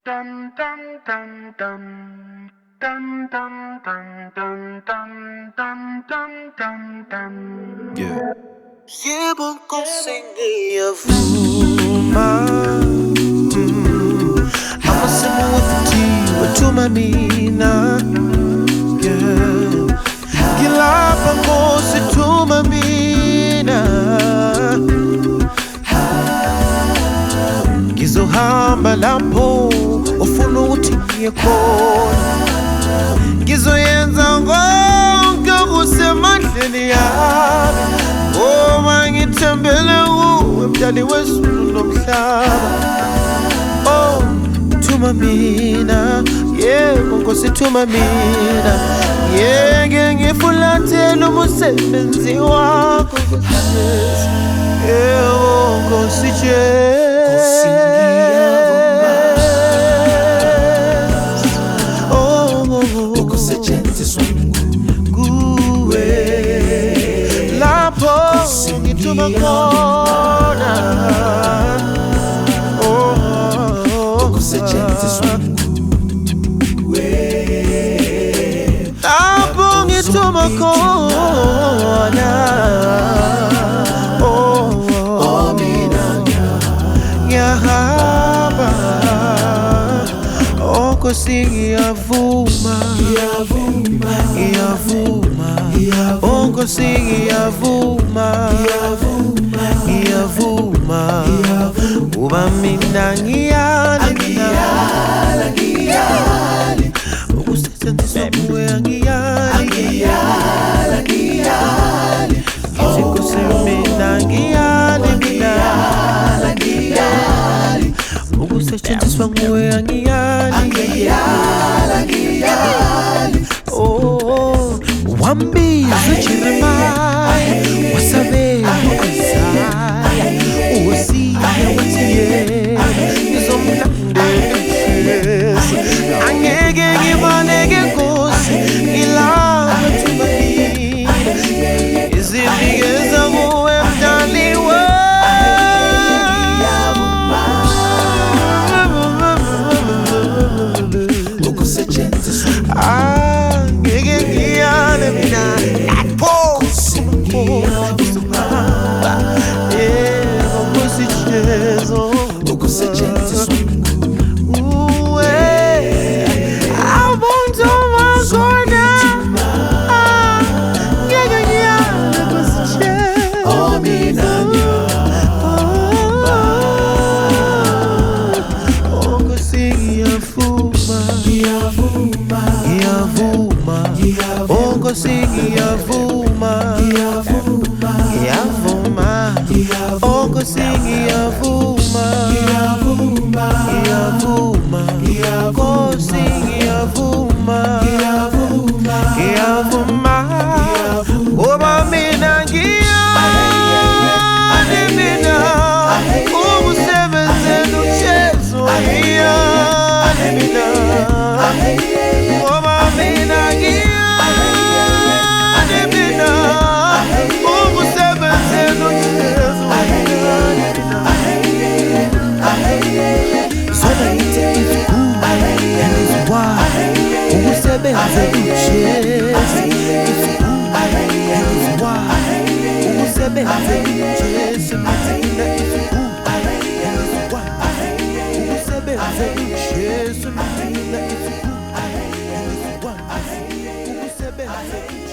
Dum dum dum dum dum dum dum dum dum dum dum dum dum. Yeah. Yebo nkosengiyavuma Amasemu wafutiwe tumamina Yeah Gilapa ngosi tumamina Ngizohamba lapho ufuna ukuthi ngiye khona Ngizoyenza konke okusemandleni yami Ngoba ngithembele kuwe mdali wezulu nomhlaba Oh, thuma mina Yebo Nkosi thuma mina Ngeke ngifulathele umsebenzi wakho Nkosi Jesu Yebo Nkosi Jesu Ukusetshenziswa nguwe lapho ngithuma khona ukusetshenziswa nguwe lapho ngithuma khona mina ngiyahamba Nkosi ngiyavuma Nkosi ngiyavuma Uba mina ngiyali Ukusetshenziswa nguwe ngiyali Nkosi mina ngiyali Ukusetshenziswa nguwe ngiyali Oh, wambiza Jeremiah wasabela Isaya usiya wethiye ngizomlandela angeke ngibaleke Nkosi ngilapha thumani izinikeza kuwe mdali Ngeke ngiyale mina lapho Nkosi Jesu ukusetshenziswa nguwe abantu bakhona ngeke ngiyale Nkosi Jesu mina Nkosi ngiyavuma Nkosi ngiyavuma Nkosi ngiyavuma Nkosi ngiyavuma Ngoba mina ngiyali mina ukusebenzela uJesu ngiyali mina Ngoba mina ngiyali mina ukusebenzela uJesu ngiyali mina Zona ngithi it's good and it's why ukusebenzela uJesu It's good and it's why ukusebenzela uJesu Mina it's good and it's why ukusebenzela uJesu Mina it's good and it's why ukusebenzela